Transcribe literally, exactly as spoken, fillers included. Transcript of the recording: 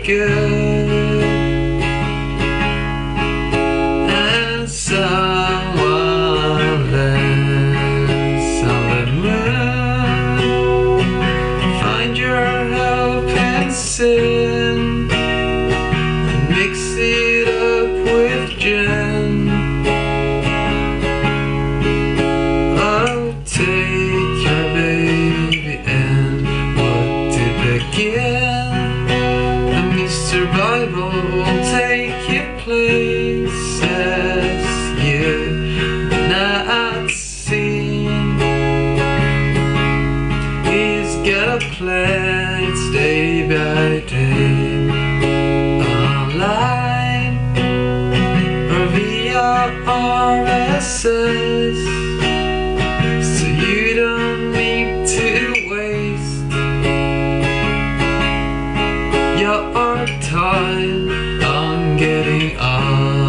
good, and someone lands on the moon. Find your hope in sin, mix it up with gin. Oh, take your baby and what did begin? And Mister Bible will take your places you've not seen. He's got a plan, it's day by day, online or via R S S, so you don't need to waste your time on getting on